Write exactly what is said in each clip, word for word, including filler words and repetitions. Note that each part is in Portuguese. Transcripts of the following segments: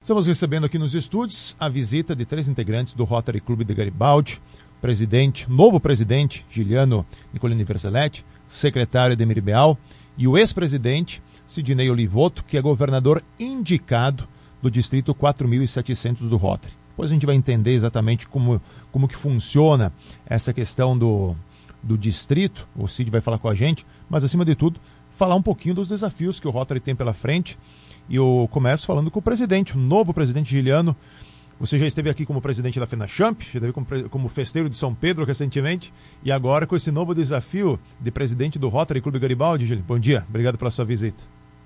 Estamos recebendo aqui nos estúdios a visita de três integrantes do Rotary Clube de Garibaldi, presidente, novo presidente, Giliano Nicolini Verzelletti, secretário Edemir Beal e o ex-presidente, Sidney Olivoto, que é governador indicado do distrito quatro mil e setecentos do Rotary. Depois a gente vai entender exatamente como, como que funciona essa questão do, do distrito, o Cid vai falar com a gente, mas acima de tudo, falar um pouquinho dos desafios que o Rotary tem pela frente. E eu começo falando com o presidente, o novo presidente Giliano. Você já esteve aqui como presidente da FENACHAMP, já esteve como, como festeiro de São Pedro recentemente, e agora com esse novo desafio de presidente do Rotary Clube Garibaldi. Giliano, bom dia, obrigado pela sua visita.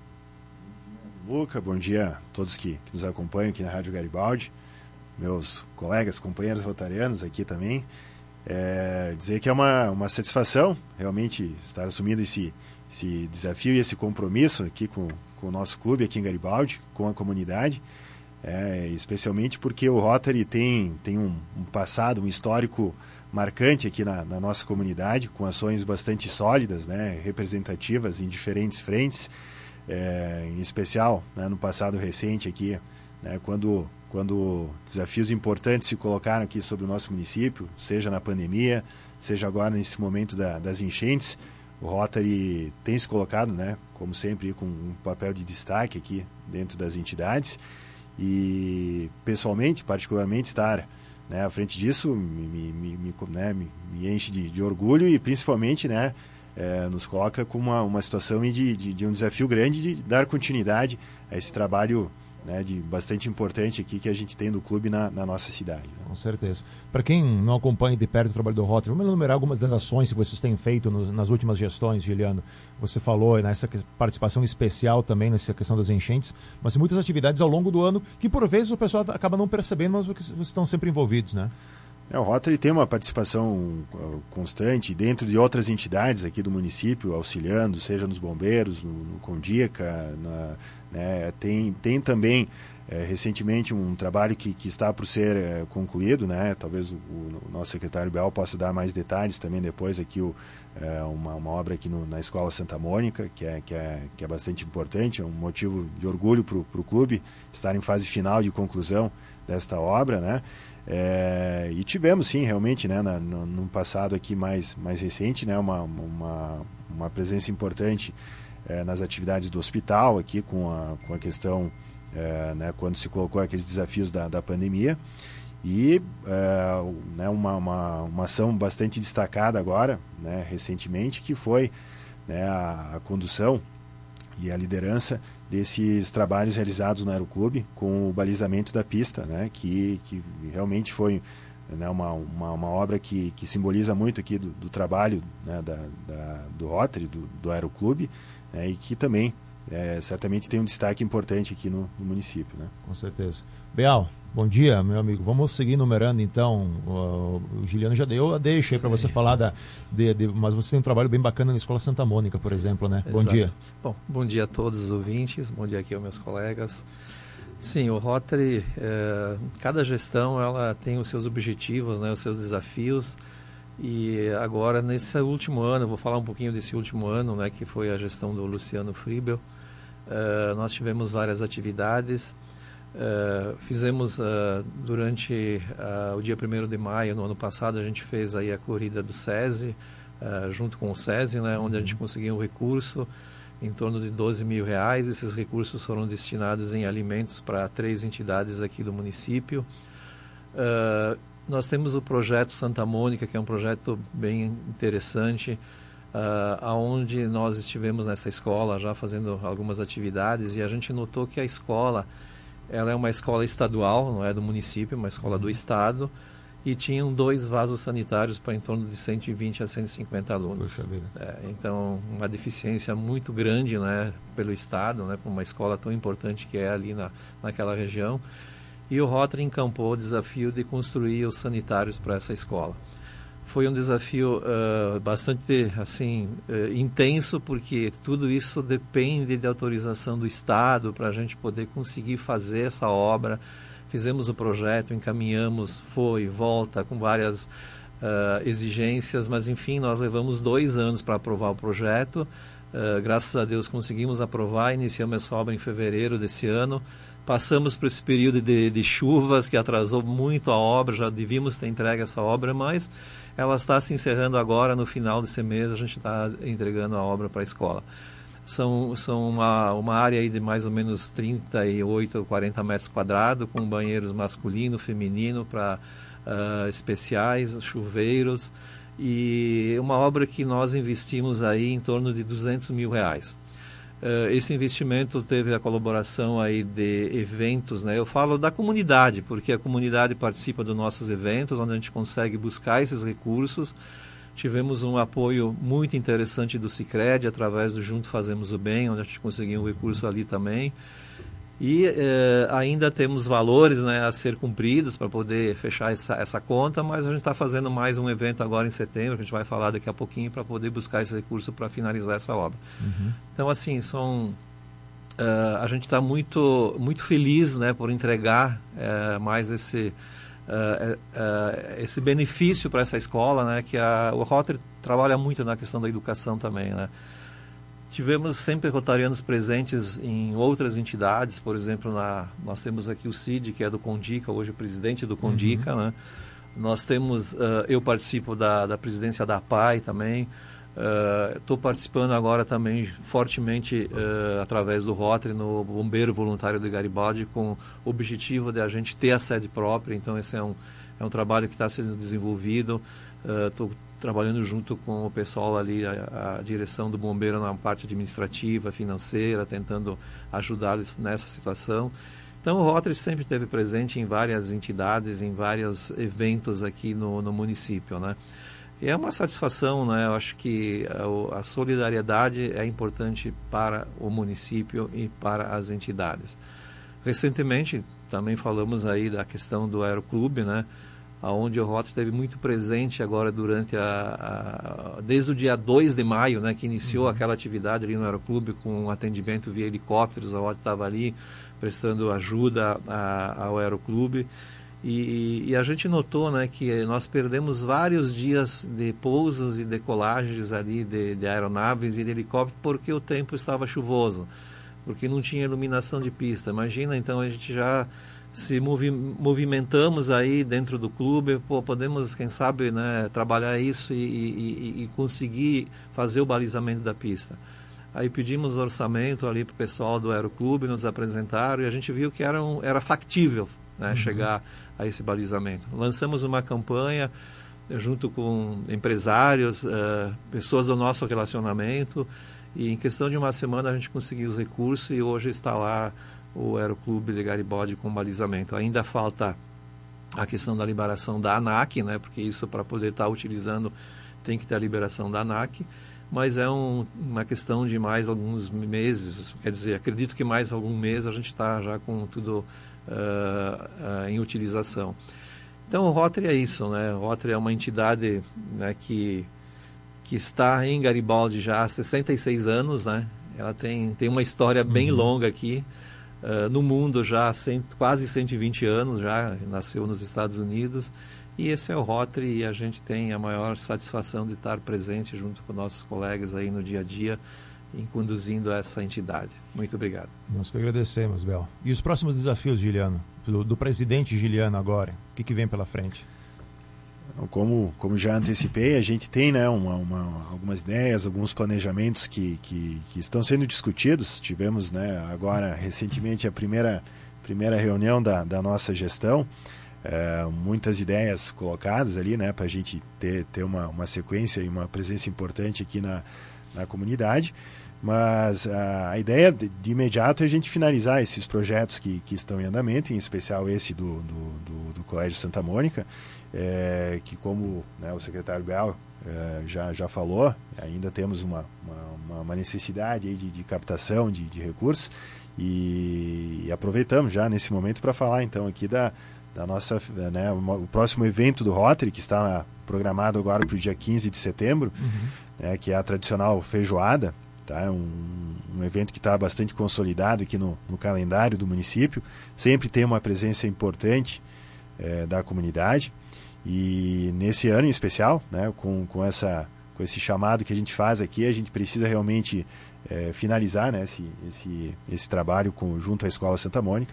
Luca, bom dia a todos que, que nos acompanham aqui na Rádio Garibaldi, meus colegas, companheiros rotarianos aqui também. É, dizer que é uma, uma satisfação realmente estar assumindo esse, esse desafio e esse compromisso aqui com com o nosso clube aqui em Garibaldi, com a comunidade, é, especialmente porque o Rotary tem, tem um, um passado, um histórico marcante aqui na, na nossa comunidade, com ações bastante sólidas, né, representativas em diferentes frentes, é, em especial, né, no passado recente aqui, né, quando, quando desafios importantes se colocaram aqui sobre o nosso município, seja na pandemia, seja agora nesse momento da, das enchentes. O Rotary tem se colocado, né, como sempre, com um papel de destaque aqui dentro das entidades e, pessoalmente, particularmente, estar, né, à frente disso me, me, me, né, me, me enche de, de orgulho e, principalmente, né, é, nos coloca com uma, uma situação de, de, de um desafio grande de dar continuidade a esse trabalho, né, de bastante importante aqui que a gente tem do clube na, na nossa cidade. Né? Com certeza. Para quem não acompanha de perto o trabalho do Rotary, vamos enumerar algumas das ações que vocês têm feito nos, nas últimas gestões, Giliano. Você falou nessa participação especial também nessa questão das enchentes, mas tem muitas atividades ao longo do ano que por vezes o pessoal acaba não percebendo, mas vocês estão sempre envolvidos, né? É, o Rotary tem uma participação constante dentro de outras entidades aqui do município, auxiliando, seja nos bombeiros, no, no Condica, na, né, tem, tem também é, recentemente um trabalho que, que está por ser é, concluído, né, talvez o, o nosso secretário Beal possa dar mais detalhes também depois aqui, o, é, uma, uma obra aqui no, na Escola Santa Mônica, que é, que, é, que é bastante importante, é um motivo de orgulho para o clube estar em fase final de conclusão desta obra, né. É, e tivemos sim realmente, né, na, no, no passado aqui mais, mais recente, né, uma, uma, uma presença importante é, nas atividades do hospital aqui com a, com a questão, é, né, quando se colocou aqueles desafios da, da pandemia e é, né, uma, uma, uma ação bastante destacada agora, né, recentemente, que foi, né, a, a condução e a liderança desses trabalhos realizados no Aeroclube com o balizamento da pista, né, que, que realmente foi, né, uma, uma, uma obra que, que simboliza muito aqui do, do trabalho, né, da, da, do Rotary, do, do Aeroclube, né, e que também é, certamente tem um destaque importante aqui no, no município. Né. Com certeza. Beal, bom dia, meu amigo. Vamos seguir numerando, então. O, o Giliano já deu a deixa aí para você falar, da, de, de, mas você tem um trabalho bem bacana na Escola Santa Mônica, por exemplo, né? Bom Exato. dia. Bom, bom dia a todos os ouvintes, bom dia aqui aos meus colegas. Sim, o Rotary, é, cada gestão ela tem os seus objetivos, né, os seus desafios. E agora, nesse último ano, eu vou falar um pouquinho desse último ano, né, que foi a gestão do Luciano Fribel. É, nós tivemos várias atividades. Uh, fizemos uh, durante uh, o dia primeiro de maio, no ano passado, a gente fez aí a corrida do SESI, uh, junto com o SESI, né, onde a gente conseguiu um recurso em torno de doze mil reais. Esses recursos foram destinados em alimentos para três entidades aqui do município. Uh, nós temos o projeto Santa Mônica, que é um projeto bem interessante, uh, onde nós estivemos nessa escola já fazendo algumas atividades e a gente notou que a escola ela é uma escola estadual, não é do município, uma escola do estado, e tinham dois vasos sanitários para em torno de cento e vinte a cento e cinquenta alunos. Puxa vida. É, então, uma deficiência muito grande, né, pelo estado, né, para uma escola tão importante que é ali na, naquela região. E o Rotary encampou o desafio de construir os sanitários para essa escola. Foi um desafio uh, bastante assim, uh, intenso, porque tudo isso depende de autorização do Estado para a gente poder conseguir fazer essa obra. Fizemos o projeto, encaminhamos, foi, volta, com várias uh, exigências, mas enfim, nós levamos dois anos para aprovar o projeto. Uh, graças a Deus conseguimos aprovar, iniciamos essa obra em fevereiro desse ano. Passamos por esse período de, de chuvas que atrasou muito a obra, já devíamos ter entregue essa obra, mas ela está se encerrando agora, no final desse mês a gente está entregando a obra para a escola. São, são uma, uma área aí de mais ou menos trinta e oito, quarenta metros quadrados, com banheiros masculino, feminino, para uh, especiais, chuveiros, e uma obra que nós investimos aí em torno de duzentos mil reais. Uh, esse investimento teve a colaboração aí de eventos, né? Eu falo da comunidade, porque a comunidade participa dos nossos eventos, onde a gente consegue buscar esses recursos. Tivemos um apoio muito interessante do Sicredi, através do Junto Fazemos o Bem, onde a gente conseguiu um recurso ali também. E eh, ainda temos valores, né, a ser cumpridos para poder fechar essa, essa conta, mas a gente está fazendo mais um evento agora em setembro, que a gente vai falar daqui a pouquinho, para poder buscar esse recurso para finalizar essa obra. Uhum. Então, assim, são, uh, a gente está muito, muito feliz, né, por entregar uh, mais esse, uh, uh, esse benefício para essa escola, né, que a, o Rotary trabalha muito na questão da educação também, né. Tivemos sempre rotarianos presentes em outras entidades, por exemplo, na, nós temos aqui o Cid, que é do Condica, hoje presidente do Condica, uhum. né? Nós temos, uh, eu participo da, da presidência da P A I também, estou uh, participando agora também fortemente uh, através do Rotary no Bombeiro Voluntário de Garibaldi, com o objetivo de a gente ter a sede própria, então esse é um, é um trabalho que está sendo desenvolvido. Estou uh, trabalhando junto com o pessoal ali, a, a direção do bombeiro na parte administrativa, financeira, tentando ajudá-los nessa situação. Então o Rotary sempre esteve presente em várias entidades, em vários eventos aqui no, no município, né? E é uma satisfação, né? Eu acho que a, a solidariedade é importante para o município e para as entidades. Recentemente também falamos aí da questão do Aeroclube, né? Onde o Rotary esteve muito presente agora durante a, a desde o dia dois de maio, né, que iniciou uhum. aquela atividade ali no Aeroclube com atendimento via helicópteros. O Rotary estava ali prestando ajuda a, ao Aeroclube e, e a gente notou, né, que nós perdemos vários dias de pousos e decolagens ali de, de aeronaves e de helicóptero porque o tempo estava chuvoso, porque não tinha iluminação de pista. Imagina, então a gente já se movi movimentamos aí dentro do clube, pô, podemos, quem sabe, né, trabalhar isso e, e, e conseguir fazer o balizamento da pista. Aí pedimos orçamento ali para o pessoal do Aeroclube, nos apresentaram e a gente viu que era, um, era factível, né, uhum. chegar a esse balizamento. Lançamos uma campanha junto com empresários, uh, pessoas do nosso relacionamento, e em questão de uma semana a gente conseguiu os recursos e hoje está lá o Aeroclube de Garibaldi com balizamento. Ainda falta a questão da liberação da ANAC, né, porque isso, para poder estar utilizando, tem que ter a liberação da ANAC, mas é um, uma questão de mais alguns meses, quer dizer, acredito que mais algum mês a gente está já com tudo uh, uh, em utilização. Então o Rotary é isso, né? O Rotary é uma entidade, né, que, que está em Garibaldi já há sessenta e seis anos, né? Ela tem, tem uma história bem uhum. longa aqui. Uh, no mundo já há cento, quase cento e vinte anos, já nasceu nos Estados Unidos, e esse é o Rotary, e a gente tem a maior satisfação de estar presente junto com nossos colegas aí no dia a dia, em conduzindo essa entidade. Muito obrigado. Nós que agradecemos, Bel. E os próximos desafios, Giliano, do, do presidente Giliano agora, o que, que vem pela frente? Como, como já antecipei, a gente tem, né, uma, uma, algumas ideias, alguns planejamentos que, que, que estão sendo discutidos. Tivemos, né, agora, recentemente, a primeira, primeira reunião da, da nossa gestão. É, muitas ideias colocadas ali, né, para a gente ter, ter uma, uma sequência e uma presença importante aqui na, na comunidade. Mas a, a ideia de, de imediato é a gente finalizar esses projetos que, que estão em andamento, em especial esse do, do, do, do Colégio Santa Mônica. É, que como, né, o secretário Bel é, já, já falou, ainda temos uma, uma, uma necessidade aí de, de captação de, de recursos e, e aproveitamos já nesse momento para falar então aqui da, da nossa, né, uma, o próximo evento do Rotary, que está programado agora para o dia quinze de setembro, uhum. né, que é a tradicional feijoada, tá? um, um evento que está bastante consolidado aqui no, no calendário do município, sempre tem uma presença importante é, da comunidade. E nesse ano em especial, né, com, com, essa, com esse chamado que a gente faz aqui, a gente precisa realmente é, finalizar, né, esse, esse, esse trabalho com, junto à Escola Santa Mônica,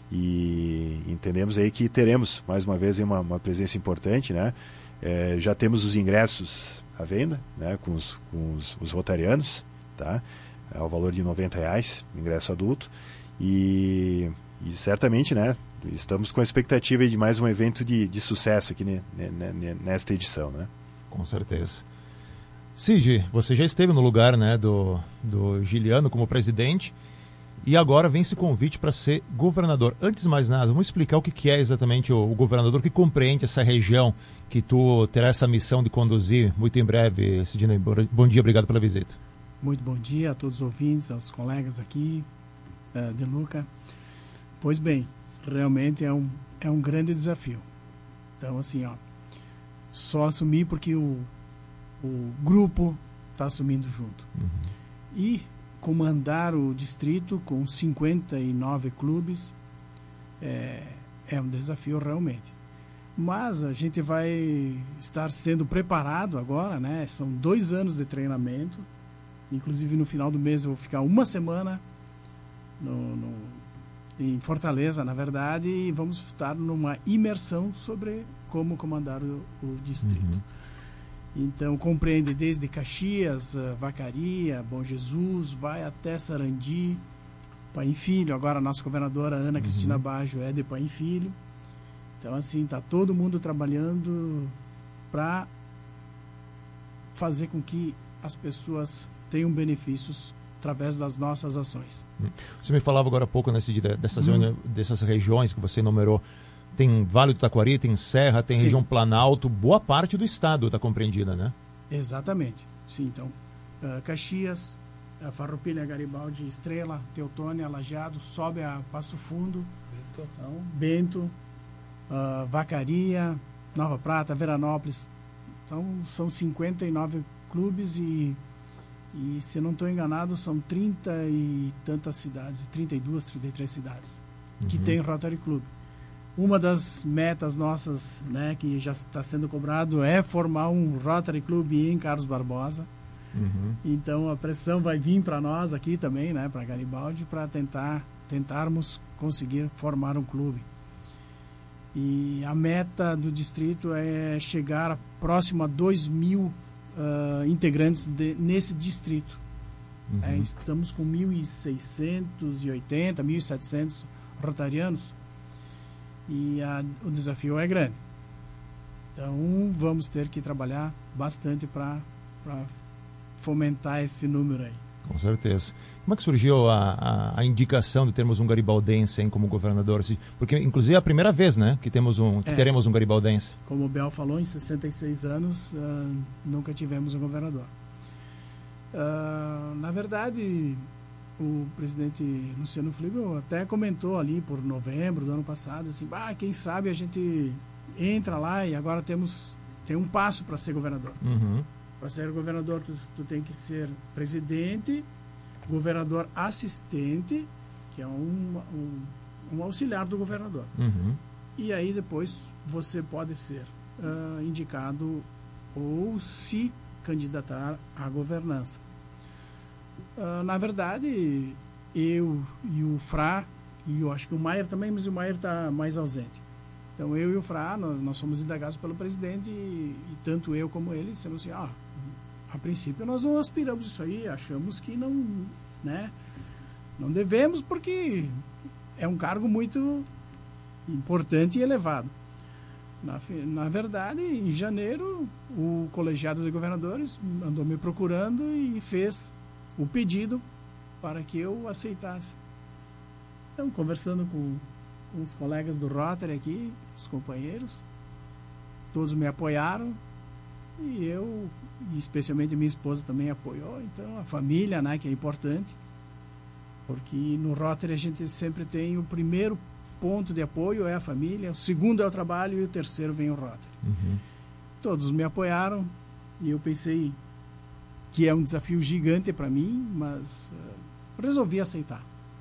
e entendemos aí que teremos mais uma vez uma, uma presença importante, né? É, já temos os ingressos à venda, né, com os, com os, os rotarianos, tá? Ao valor de noventa reais, ingresso adulto, e, e certamente, né, estamos com a expectativa de mais um evento de, de sucesso aqui né, né, nesta edição, né? Com certeza. Cid, você já esteve no lugar, né, do, do Giliano como presidente, e agora vem esse convite para ser governador. Antes de mais nada, vamos explicar o que, que é exatamente o, o governador que compreende essa região que tu terá essa missão de conduzir muito em breve. Sidney, bom dia, obrigado pela visita. Muito bom dia a todos os ouvintes, aos colegas aqui uh, de Luca. Pois bem, realmente é um, é um grande desafio. Então, assim, ó, só assumir porque o, o grupo está assumindo junto. Uhum. E comandar o distrito com cinquenta e nove clubes é, é um desafio realmente. Mas a gente vai estar sendo preparado agora, né? São dois anos de treinamento. Inclusive no final do mês eu vou ficar uma semana no, no, em Fortaleza, na verdade, e vamos estar numa imersão sobre como comandar o, o distrito. Uhum. Então compreende desde Caxias, Vacaria, Bom Jesus, vai até Sarandi, Paim Filho. Agora a nossa governadora Ana uhum. Cristina Baggio é de Paim Filho. Então assim, está todo mundo trabalhando para fazer com que as pessoas tenham benefícios através das nossas ações. Você me falava agora há pouco nesse, dessas, hum. dessas regiões que você enumerou. Tem Vale do Taquari, tem Serra, tem Sim. região Planalto. Boa parte do estado está compreendida, né? Exatamente. Sim, então, uh, Caxias, uh, Farroupilha, Garibaldi, Estrela, Teutônia, Lajeado, sobe a Passo Fundo, Bento, então, Bento uh, Vacaria, Nova Prata, Veranópolis. Então, são cinquenta e nove clubes e E, se não estou enganado, são trinta e tantas cidades, trinta e duas, trinta e três cidades, uhum. que tem Rotary Club. Uma das metas nossas, né, que já está sendo cobrado, é formar um Rotary Club em Carlos Barbosa. Uhum. Então, a pressão vai vir para nós aqui também, né, para Garibaldi, para tentar, tentarmos conseguir formar um clube. E a meta do distrito é chegar próximo a dois mil Uh, integrantes de, nesse distrito. Uhum. É, estamos com mil seiscentos e oitenta, mil e setecentos rotarianos e a, o desafio é grande. Então vamos ter que trabalhar bastante para fomentar esse número aí. Com certeza. Como é que surgiu a, a, a indicação de termos um garibaldense hein, como governador? Porque, inclusive, é a primeira vez, né, que, temos um, que é, teremos um garibaldense. Como o Bel falou, em sessenta e seis anos, uh, nunca tivemos um governador. Uh, na verdade, o presidente Luciano Flígel até comentou ali por novembro do ano passado, assim, ah, quem sabe a gente entra lá e agora temos tem um passo para ser governador. Uhum. Para ser governador, tu, tu tem que ser presidente, governador assistente, que é um, um, um auxiliar do governador. Uhum. E aí depois você pode ser uh, indicado ou se candidatar à governança. Uh, na verdade, eu e o Frá, e eu acho que o Maier também, mas o Maier está mais ausente. Então eu e o Frá, nós, nós somos indagados pelo presidente e, e tanto eu como ele dissemos assim, ah, a princípio nós não aspiramos isso aí, achamos que não, né, não devemos porque é um cargo muito importante e elevado. Na, na verdade, em janeiro, o colegiado de governadores andou me procurando e fez o pedido para que eu aceitasse. Então, conversando com, com os colegas do Rotary aqui, os companheiros, todos me apoiaram e eu, e especialmente minha esposa também apoiou. Então, a família, né, que é importante, porque no Rotary a gente sempre tem o primeiro ponto de apoio é a família, o segundo é o trabalho e o terceiro vem o Rotary. Uhum. Todos me apoiaram e eu pensei que é um desafio gigante para mim, mas uh, resolvi aceitar.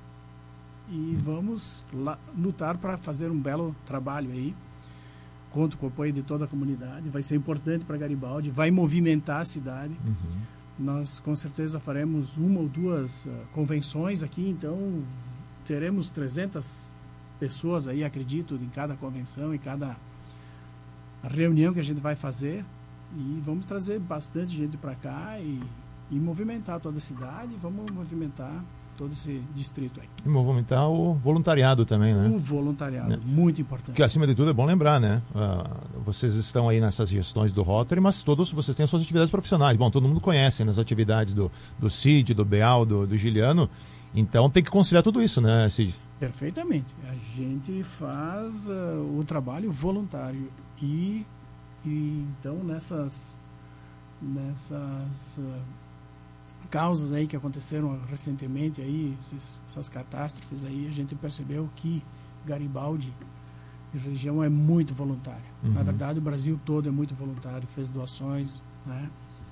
E uhum. vamos lá, lutar para fazer um belo trabalho aí. Conto com o apoio de toda a comunidade, vai ser importante para Garibaldi, vai movimentar a cidade. Uhum. Nós com certeza faremos uma ou duas uh, convenções aqui, então teremos trezentas pessoas aí, acredito, em cada convenção, em cada reunião que a gente vai fazer, e vamos trazer bastante gente para cá e, e movimentar toda a cidade, vamos movimentar todo esse distrito aí. E movimentar o voluntariado também, né? O voluntariado, é. Muito importante. Que acima de tudo é bom lembrar, né? Uh, vocês estão aí nessas gestões do Rotary, mas todos vocês têm as suas atividades profissionais. Bom, todo mundo conhece nas atividades do, do Cid, do Beal, do, do Giliano, então tem que conciliar tudo isso, né, Cid? Perfeitamente. A gente faz uh, o trabalho voluntário e, e então nessas nessas uh, causas aí que aconteceram recentemente aí, esses, essas catástrofes aí, a gente percebeu que Garibaldi e região é muito voluntária. Uhum. Na verdade, o Brasil todo é muito voluntário, fez doações, né?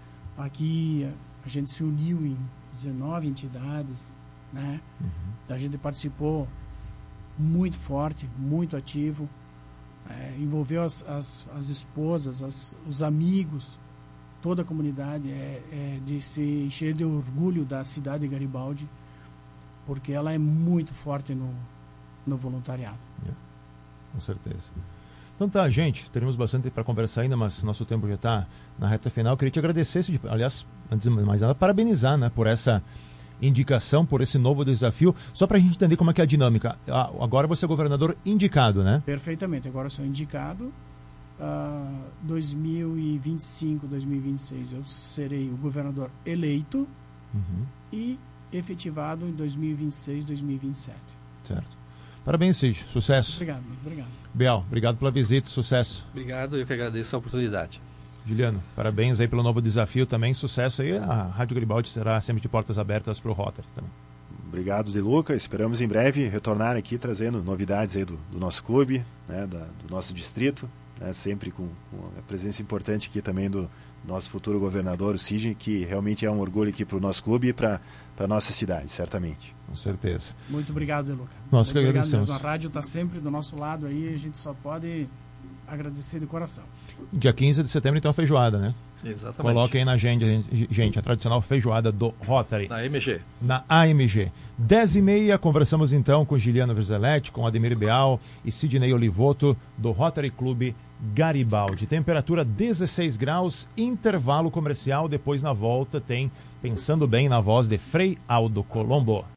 Aqui a, a gente se uniu em dezenove entidades, né? Uhum. A gente participou muito forte, muito ativo, é, envolveu as, as, as esposas, as, os amigos, toda a comunidade, é, é de se encher de orgulho da cidade de Garibaldi, porque ela é muito forte no, no voluntariado. É, com certeza. Então tá, gente, teremos bastante para conversar ainda, mas nosso tempo já está na reta final. Eu queria te agradecer, aliás, antes de mais nada, parabenizar, né, por essa indicação, por esse novo desafio, só para a gente entender como é que é a dinâmica. Agora você é governador indicado, né? Perfeitamente, agora eu sou indicado. Uh, dois mil e vinte e cinco, dois mil e vinte e seis eu serei o governador eleito, uhum, e efetivado em dois mil e vinte e seis, dois mil e vinte e sete. Certo. Parabéns, Cid. Sucesso. Obrigado, muito obrigado. Beal, obrigado pela visita, sucesso. Obrigado, eu que agradeço a oportunidade. Juliano, parabéns aí pelo novo desafio também, sucesso aí. A Rádio Garibaldi será sempre de portas abertas para o Rotary também. Obrigado, De Luca. Esperamos em breve retornar aqui trazendo novidades aí do, do nosso clube, né, da, do nosso distrito, né, sempre com, com a presença importante aqui também do nosso futuro governador, o Cid, que realmente é um orgulho aqui para o nosso clube e para a nossa cidade, certamente. Com certeza. Muito obrigado, De Luca. Nós que agradecemos. A rádio está sempre do nosso lado aí, a gente só pode agradecer de coração. Dia quinze de setembro, então, a feijoada, né? Exatamente. Coloque aí na agenda, gente, a tradicional feijoada do Rotary. Na A M G. Na A M G. dez e meia, conversamos então com Giliano Verzelletti, com Ademir Beal e Sidney Olivoto, do Rotary Clube Garibaldi. Temperatura dezesseis graus, intervalo comercial. Depois, na volta, tem Pensando Bem, na voz de Frei Aldo Colombo.